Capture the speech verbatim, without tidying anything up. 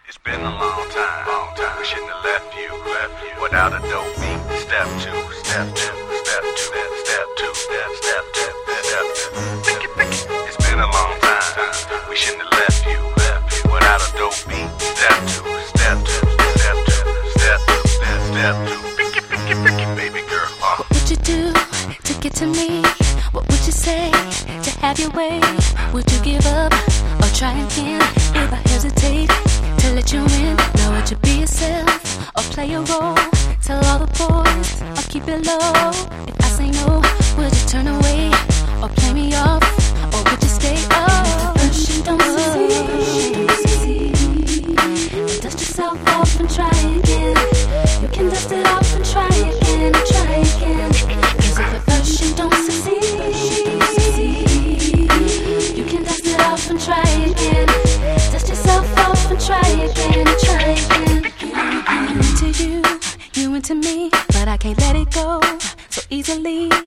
It's been a long time, long time. We shouldn't have left you, left you without a dope beat. Step two, step two, step two, step two, step, step two, step two. Pick it, pick it. It's been a long time. We shouldn't have left you, left you without a dope beat. Step two, step two, step two, step two, step, step two. Pick it, pick it, pick it, baby girl. Uh. What would you do to get to me? What would you say to have your way? Would you give up or try again? If I hesitate to let you in, now would you be yourself or play a role? Tell all the boys or keep it low. If I say no, would you turn away or play me off? Or would you stay? Oh, first you don't succeed, then dust yourself off and try again. You can dust it off and try again, and try again. Cause if at first you don't succeed, you can dust it off and try again. Dust yourself off and try again, and try again. I'm into you, you into me, but I can't let it go so easily.